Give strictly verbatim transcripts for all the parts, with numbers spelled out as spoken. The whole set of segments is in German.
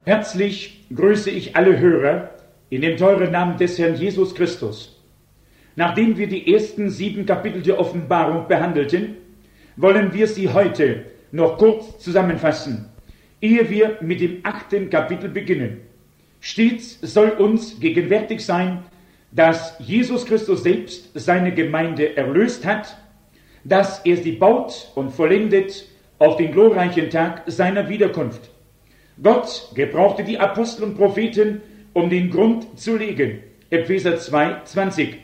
Herzlich grüße ich alle Hörer in dem teuren Namen des Herrn Jesus Christus. Nachdem wir die ersten sieben Kapitel der Offenbarung behandelten, wollen wir sie heute noch kurz zusammenfassen, ehe wir mit dem achten Kapitel beginnen. Stets soll uns gegenwärtig sein, dass Jesus Christus selbst seine Gemeinde erlöst hat, dass er sie baut und vollendet auf den glorreichen Tag seiner Wiederkunft. Gott gebrauchte die Apostel und Propheten, um den Grund zu legen. Epheser zwei, zwanzig.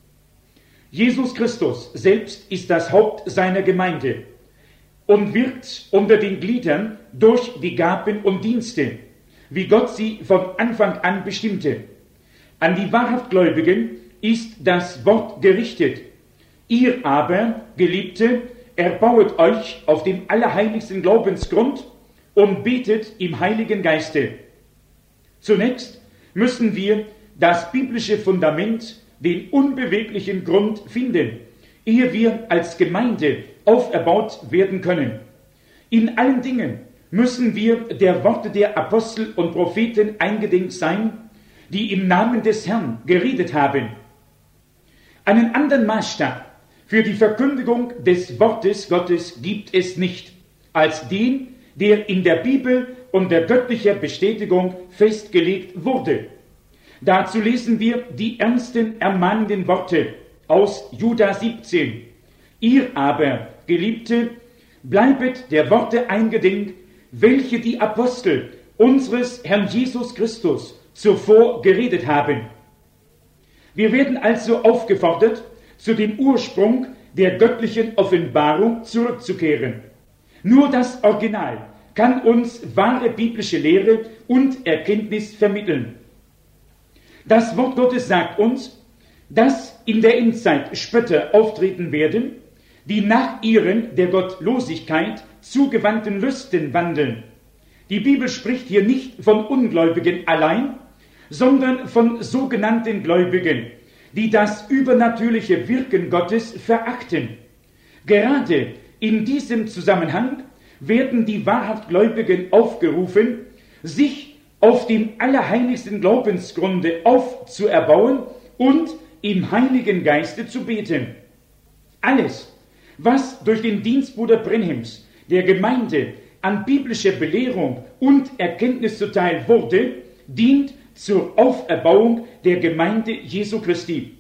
Jesus Christus selbst ist das Haupt seiner Gemeinde und wirkt unter den Gliedern durch die Gaben und Dienste, wie Gott sie von Anfang an bestimmte. An die wahrhaft Gläubigen ist das Wort gerichtet. Ihr aber, Geliebte, erbauet euch auf dem allerheiligsten Glaubensgrund und betet im Heiligen Geiste. Zunächst müssen wir das biblische Fundament, den unbeweglichen Grund finden, ehe wir als Gemeinde auferbaut werden können. In allen Dingen müssen wir der Worte der Apostel und Propheten eingedenk sein, die im Namen des Herrn geredet haben. Einen anderen Maßstab für die Verkündigung des Wortes Gottes gibt es nicht, als den, der in der Bibel unter göttlicher Bestätigung festgelegt wurde. Dazu lesen wir die ernsten, ermahnenden Worte aus Juda siebzehn. Ihr aber, Geliebte, bleibet der Worte eingedenk, welche die Apostel unseres Herrn Jesus Christus zuvor geredet haben. Wir werden also aufgefordert, zu dem Ursprung der göttlichen Offenbarung zurückzukehren. Nur das Original kann uns wahre biblische Lehre und Erkenntnis vermitteln. Das Wort Gottes sagt uns, dass in der Endzeit Spötter auftreten werden, die nach ihren der Gottlosigkeit zugewandten Lüsten wandeln. Die Bibel spricht hier nicht von Ungläubigen allein, sondern von sogenannten Gläubigen, die das übernatürliche Wirken Gottes verachten. Gerade in diesem Zusammenhang werden die wahrhaft Gläubigen aufgerufen, sich auf dem allerheiligsten Glaubensgrunde aufzuerbauen und im Heiligen Geiste zu beten. Alles, was durch den Dienst Bruder Brenhims der Gemeinde an biblischer Belehrung und Erkenntnis zuteil wurde, dient zur Auferbauung der Gemeinde Jesu Christi.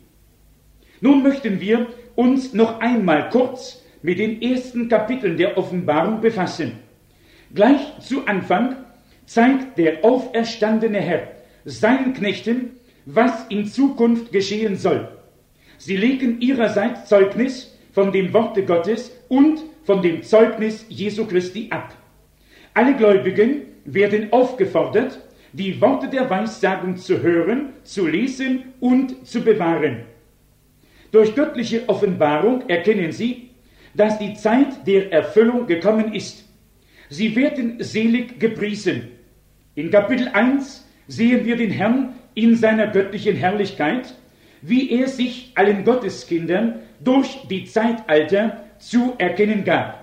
Nun möchten wir uns noch einmal kurz mit den ersten Kapiteln der Offenbarung befassen. Gleich zu Anfang zeigt der auferstandene Herr seinen Knechten, was in Zukunft geschehen soll. Sie legen ihrerseits Zeugnis von dem Worte Gottes und von dem Zeugnis Jesu Christi ab. Alle Gläubigen werden aufgefordert, die Worte der Weissagung zu hören, zu lesen und zu bewahren. Durch göttliche Offenbarung erkennen sie, dass die Zeit der Erfüllung gekommen ist. Sie werden selig gepriesen. In Kapitel eins sehen wir den Herrn in seiner göttlichen Herrlichkeit, wie er sich allen Gotteskindern durch die Zeitalter zu erkennen gab.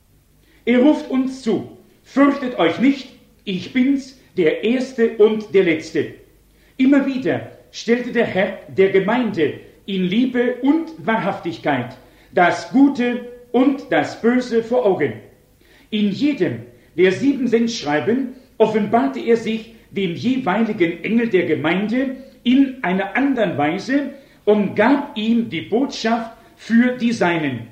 Er ruft uns zu, fürchtet euch nicht, ich bin's, der Erste und der Letzte. Immer wieder stellte der Herr der Gemeinde in Liebe und Wahrhaftigkeit das Gute und das Böse vor Augen. In jedem der sieben Sendschreiben offenbarte er sich dem jeweiligen Engel der Gemeinde in einer anderen Weise und gab ihm die Botschaft für die Seinen.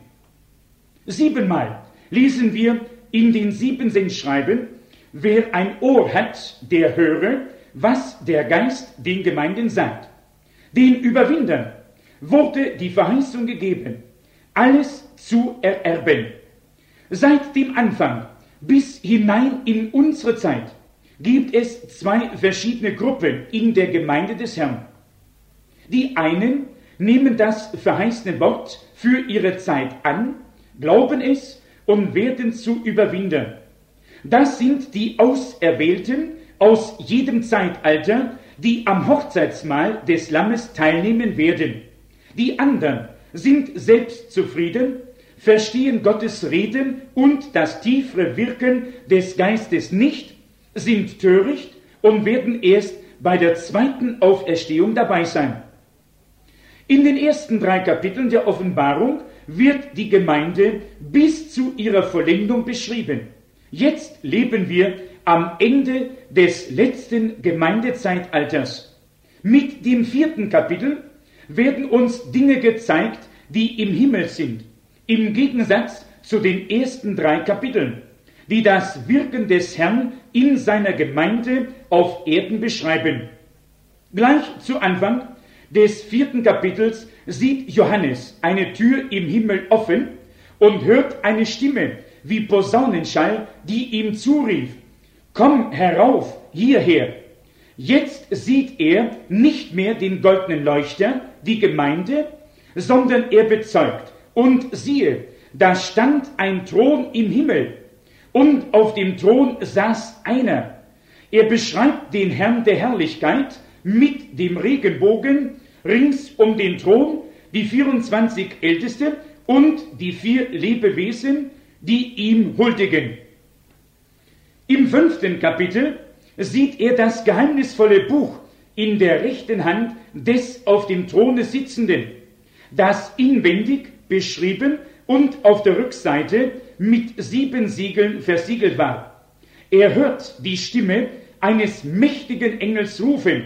Siebenmal lesen wir in den sieben Sendschreiben, wer ein Ohr hat, der höre, was der Geist den Gemeinden sagt. Den Überwindern wurde die Verheißung gegeben, alles zu ererben. Seit dem Anfang bis hinein in unsere Zeit gibt es zwei verschiedene Gruppen in der Gemeinde des Herrn. Die einen nehmen das verheißene Wort für ihre Zeit an, glauben es und werden zu Überwindern. Das sind die Auserwählten aus jedem Zeitalter, die am Hochzeitsmahl des Lammes teilnehmen werden. Die anderen sind selbstzufrieden, verstehen Gottes Reden und das tiefere Wirken des Geistes nicht, sind töricht und werden erst bei der zweiten Auferstehung dabei sein. In den ersten drei Kapiteln der Offenbarung wird die Gemeinde bis zu ihrer Vollendung beschrieben. Jetzt leben wir am Ende des letzten Gemeindezeitalters. Mit dem vierten Kapitel werden uns Dinge gezeigt, die im Himmel sind, im Gegensatz zu den ersten drei Kapiteln, die das Wirken des Herrn in seiner Gemeinde auf Erden beschreiben. Gleich zu Anfang des vierten Kapitels sieht Johannes eine Tür im Himmel offen und hört eine Stimme wie Posaunenschall, die ihm zurief: Komm herauf hierher. Jetzt sieht er nicht mehr den goldenen Leuchter, die Gemeinde, sondern er bezeugt: Und siehe, da stand ein Thron im Himmel, und auf dem Thron saß einer. Er beschreibt den Herrn der Herrlichkeit mit dem Regenbogen rings um den Thron, die vierundzwanzig Älteste und die vier Lebewesen, die ihm huldigen. Im fünften Kapitel sieht er das geheimnisvolle Buch in der rechten Hand des auf dem Throne Sitzenden, das inwendig beschrieben und auf der Rückseite mit sieben Siegeln versiegelt war. Er hört die Stimme eines mächtigen Engels rufen: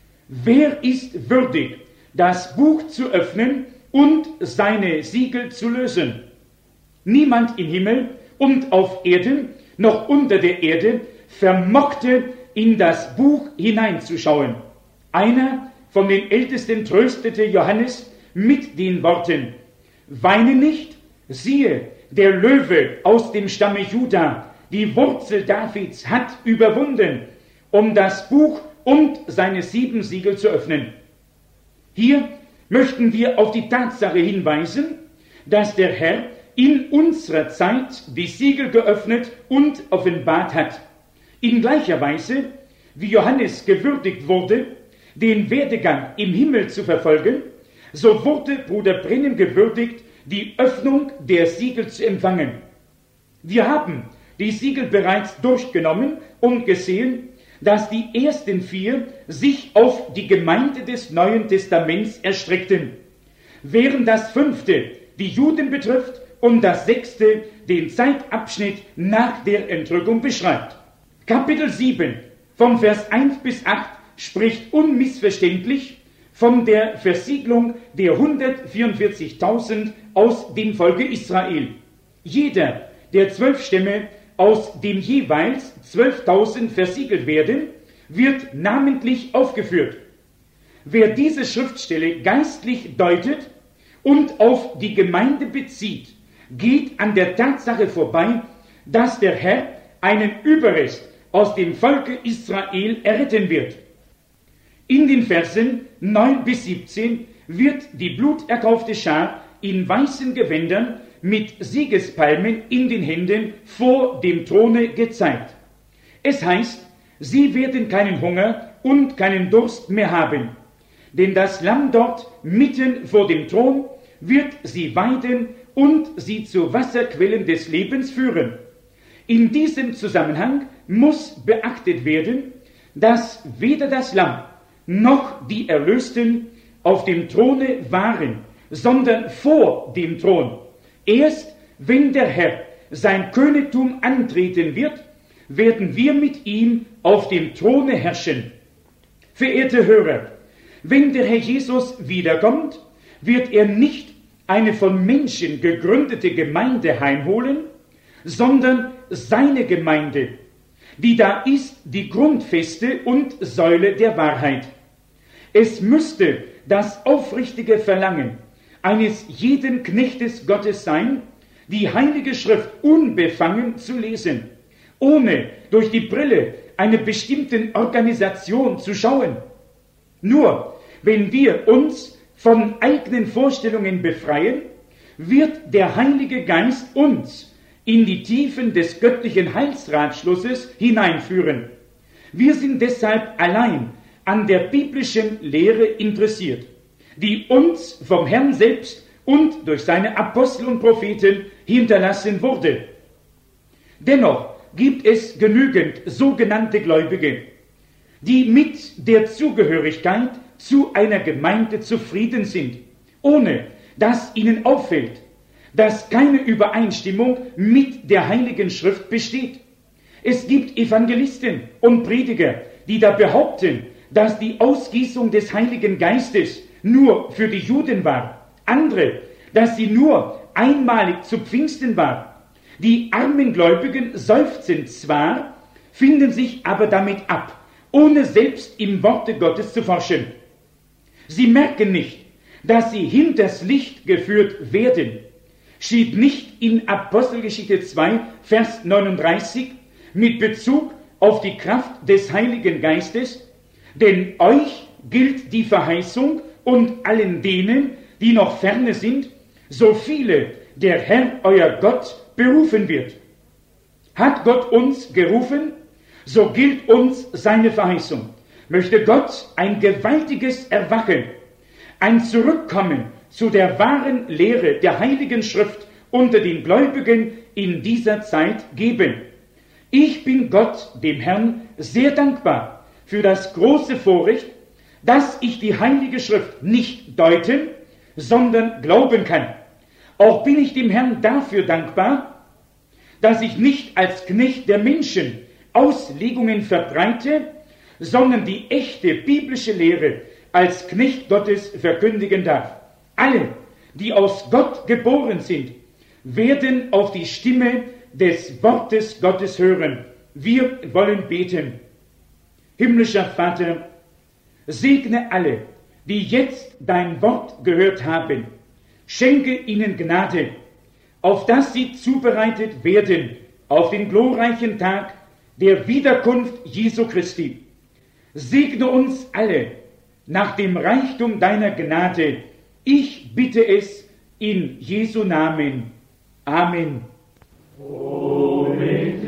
Wer ist würdig, das Buch zu öffnen und seine Siegel zu lösen? Niemand im Himmel und auf Erden noch unter der Erde vermochte in das Buch hineinzuschauen. Einer von den Ältesten tröstete Johannes mit den Worten: Weine nicht, siehe, der Löwe aus dem Stamme Juda, die Wurzel Davids, hat überwunden, um das Buch und seine sieben Siegel zu öffnen. Hier möchten wir auf die Tatsache hinweisen, dass der Herr in unserer Zeit die Siegel geöffnet und offenbart hat. In gleicher Weise, wie Johannes gewürdigt wurde, den Werdegang im Himmel zu verfolgen, so wurde Bruder Brennem gewürdigt, die Öffnung der Siegel zu empfangen. Wir haben die Siegel bereits durchgenommen und gesehen, dass die ersten vier sich auf die Gemeinde des Neuen Testaments erstreckten, während das fünfte die Juden betrifft und das sechste den Zeitabschnitt nach der Entrückung beschreibt. Kapitel sieben, vom Vers eins bis acht, spricht unmissverständlich von der Versiegelung der hundertvierundvierzigtausend aus dem Volke Israel. Jeder der zwölf Stämme, aus dem jeweils zwölftausend versiegelt werden, wird namentlich aufgeführt. Wer diese Schriftstelle geistlich deutet und auf die Gemeinde bezieht, geht an der Tatsache vorbei, dass der Herr einen Überrest aus dem Volke Israel erretten wird. In den Versen neun bis siebzehn wird die bluterkaufte Schar in weißen Gewändern mit Siegespalmen in den Händen vor dem Throne gezeigt. Es heißt, sie werden keinen Hunger und keinen Durst mehr haben, denn das Lamm dort mitten vor dem Thron wird sie weiden und sie zu Wasserquellen des Lebens führen. In diesem Zusammenhang muss beachtet werden, dass weder das Lamm noch die Erlösten auf dem Throne waren, sondern vor dem Thron. Erst wenn der Herr sein Königtum antreten wird, werden wir mit ihm auf dem Throne herrschen. Verehrte Hörer, wenn der Herr Jesus wiederkommt, wird er nicht eine von Menschen gegründete Gemeinde heimholen, sondern seine Gemeinde, die da ist die Grundfeste und Säule der Wahrheit. Es müsste das aufrichtige Verlangen eines jeden Knechtes Gottes sein, die Heilige Schrift unbefangen zu lesen, ohne durch die Brille einer bestimmten Organisation zu schauen. Nur wenn wir uns von eigenen Vorstellungen befreien, wird der Heilige Geist uns in die Tiefen des göttlichen Heilsratschlusses hineinführen. Wir sind deshalb allein an der biblischen Lehre interessiert, die uns vom Herrn selbst und durch seine Apostel und Propheten hinterlassen wurde. Dennoch gibt es genügend sogenannte Gläubige, die mit der Zugehörigkeit zu einer Gemeinde zufrieden sind, ohne dass ihnen auffällt, dass keine Übereinstimmung mit der Heiligen Schrift besteht. Es gibt Evangelisten und Prediger, die da behaupten, dass die Ausgießung des Heiligen Geistes nur für die Juden war, andere, dass sie nur einmalig zu Pfingsten war. Die armen Gläubigen seufzen zwar, finden sich aber damit ab, ohne selbst im Worte Gottes zu forschen. Sie merken nicht, dass sie hinters Licht geführt werden. Steht nicht in Apostelgeschichte zwei, Vers neununddreißig mit Bezug auf die Kraft des Heiligen Geistes, denn euch gilt die Verheißung und allen denen, die noch ferne sind, so viele der Herr, euer Gott, berufen wird. Hat Gott uns gerufen, so gilt uns seine Verheißung. Möchte Gott ein gewaltiges Erwachen, ein Zurückkommen zu der wahren Lehre der Heiligen Schrift unter den Gläubigen in dieser Zeit geben. Ich bin Gott, dem Herrn, sehr dankbar für das große Vorrecht, dass ich die Heilige Schrift nicht deuten, sondern glauben kann. Auch bin ich dem Herrn dafür dankbar, dass ich nicht als Knecht der Menschen Auslegungen verbreite, sondern die echte biblische Lehre als Knecht Gottes verkündigen darf. Alle, die aus Gott geboren sind, werden auf die Stimme des Wortes Gottes hören. Wir wollen beten. Himmlischer Vater, segne alle, die jetzt dein Wort gehört haben. Schenke ihnen Gnade, auf dass sie zubereitet werden auf den glorreichen Tag der Wiederkunft Jesu Christi. Segne uns alle nach dem Reichtum deiner Gnade. Ich bitte es in Jesu Namen. Amen. O mit